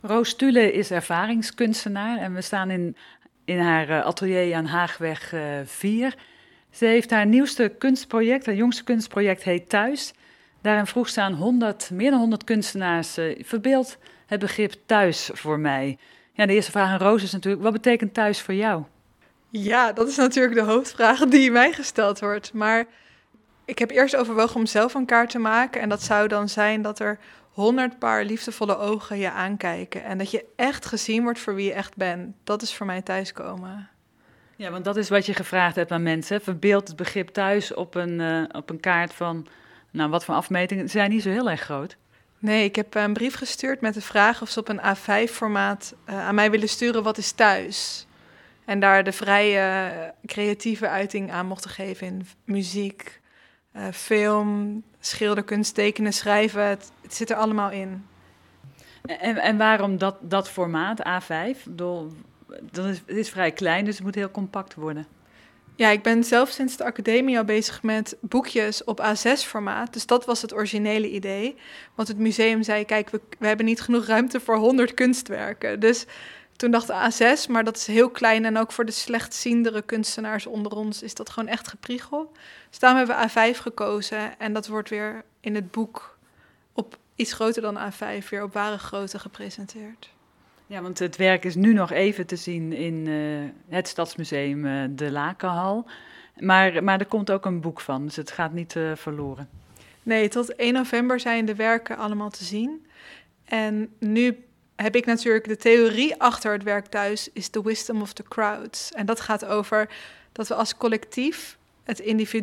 Roos Tule is ervaringskunstenaar en we staan in haar atelier aan Haagweg 4. Ze heeft haar nieuwste kunstproject, haar jongste kunstproject heet Thuis. Daarin vroeg ze aan meer dan 100 kunstenaars, verbeeld het begrip thuis voor mij. Ja, de eerste vraag aan Roos is natuurlijk, wat betekent thuis voor jou? Ja, dat is natuurlijk de hoofdvraag die mij gesteld wordt. Maar ik heb eerst overwogen om zelf een kaart te maken. En dat zou dan zijn dat er 100 paar liefdevolle ogen je aankijken. En dat je echt gezien wordt voor wie je echt bent. Dat is voor mij thuiskomen. Ja, want dat is wat je gevraagd hebt aan mensen. Verbeeld het begrip thuis op een kaart van, nou, wat voor afmetingen. Ze zijn niet zo heel erg groot. Nee, ik heb een brief gestuurd met de vraag of ze op een A5-formaat aan mij willen sturen wat is thuis. En daar de vrije creatieve uiting aan mochten geven in muziek, film, schilderkunst, tekenen, schrijven. Het zit er allemaal in. En waarom dat formaat, A5? Het is vrij klein, dus het moet heel compact worden. Ja, ik ben zelf sinds de academie al bezig met boekjes op A6-formaat. Dus dat was het originele idee. Want het museum zei, kijk, we hebben niet genoeg ruimte voor 100 kunstwerken. Dus toen dachten we A6, maar dat is heel klein. En ook voor de slechtziendere kunstenaars onder ons is dat gewoon echt gepriegel. Dus daarom hebben we A5 gekozen. En dat wordt weer in het boek op iets groter dan A5 weer op ware grootte gepresenteerd. Ja, want het werk is nu nog even te zien in het Stadsmuseum De Lakenhal. Maar er komt ook een boek van, dus het gaat niet verloren. Nee, tot 1 november zijn de werken allemaal te zien. En nu heb ik natuurlijk de theorie achter het werk thuis, is the wisdom of the crowds. En dat gaat over dat we als collectief het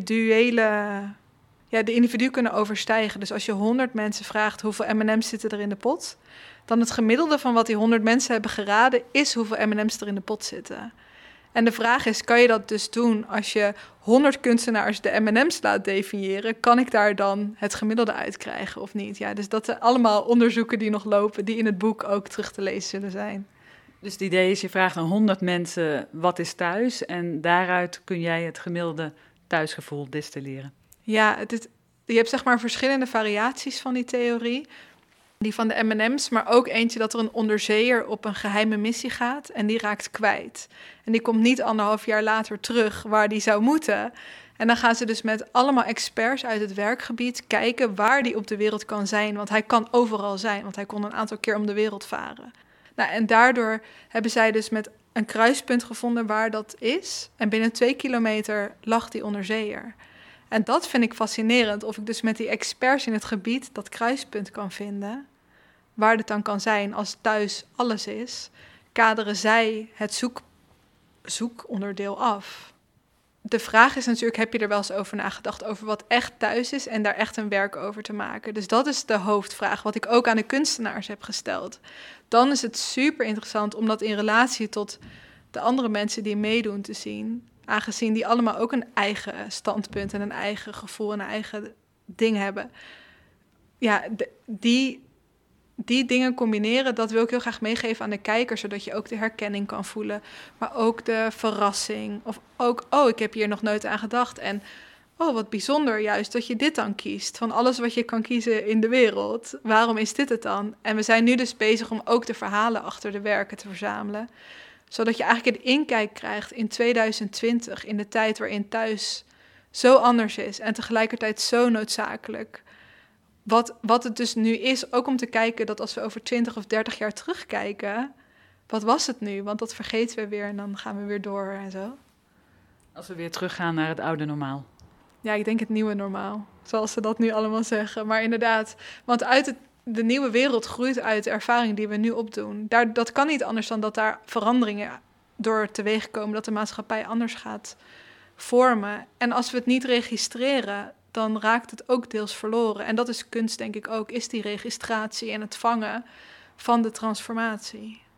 de individu kunnen overstijgen. Dus als je 100 mensen vraagt hoeveel M&M's zitten er in de pot, dan het gemiddelde van wat die 100 mensen hebben geraden is hoeveel M&M's er in de pot zitten. En de vraag is, kan je dat dus doen als je 100 kunstenaars de M&M's laat definiëren? Kan ik daar dan het gemiddelde uitkrijgen of niet? Ja, dus dat zijn allemaal onderzoeken die nog lopen, die in het boek ook terug te lezen zullen zijn. Dus het idee is, je vraagt aan 100 mensen, wat is thuis? En daaruit kun jij het gemiddelde thuisgevoel distilleren. Ja, je hebt zeg maar verschillende variaties van die theorie. Die van de M&M's, maar ook eentje dat er een onderzeeër op een geheime missie gaat en die raakt kwijt. En die komt niet 1,5 jaar later terug waar die zou moeten. En dan gaan ze dus met allemaal experts uit het werkgebied kijken waar die op de wereld kan zijn. Want hij kan overal zijn, want hij kon een aantal keer om de wereld varen. Nou, en daardoor hebben zij dus met een kruispunt gevonden waar dat is. En binnen 2 kilometer lag die onderzeeër. En dat vind ik fascinerend, of ik dus met die experts in het gebied dat kruispunt kan vinden, waar het dan kan zijn als thuis alles is, kaderen zij het zoekonderdeel af. De vraag is natuurlijk, heb je er wel eens over nagedacht, over wat echt thuis is en daar echt een werk over te maken? Dus dat is de hoofdvraag, wat ik ook aan de kunstenaars heb gesteld. Dan is het super interessant om dat in relatie tot de andere mensen die meedoen te zien, aangezien die allemaal ook een eigen standpunt en een eigen gevoel en een eigen ding hebben. Ja, die dingen combineren, dat wil ik heel graag meegeven aan de kijker, zodat je ook de herkenning kan voelen, maar ook de verrassing. Of ook, ik heb hier nog nooit aan gedacht. En, wat bijzonder juist dat je dit dan kiest. Van alles wat je kan kiezen in de wereld, waarom is dit het dan? En we zijn nu dus bezig om ook de verhalen achter de werken te verzamelen, zodat je eigenlijk een inkijk krijgt in 2020, in de tijd waarin thuis zo anders is en tegelijkertijd zo noodzakelijk. Wat het dus nu is, ook om te kijken dat als we over 20 of 30 jaar terugkijken, wat was het nu? Want dat vergeten we weer en dan gaan we weer door en zo. Als we weer teruggaan naar het oude normaal. Ja, ik denk het nieuwe normaal, zoals ze dat nu allemaal zeggen. Maar inderdaad, want de nieuwe wereld groeit uit de ervaring die we nu opdoen. Dat kan niet anders dan dat daar veranderingen door teweeg komen, dat de maatschappij anders gaat vormen. En als we het niet registreren, dan raakt het ook deels verloren. En dat is kunst, denk ik ook, is die registratie en het vangen van de transformatie.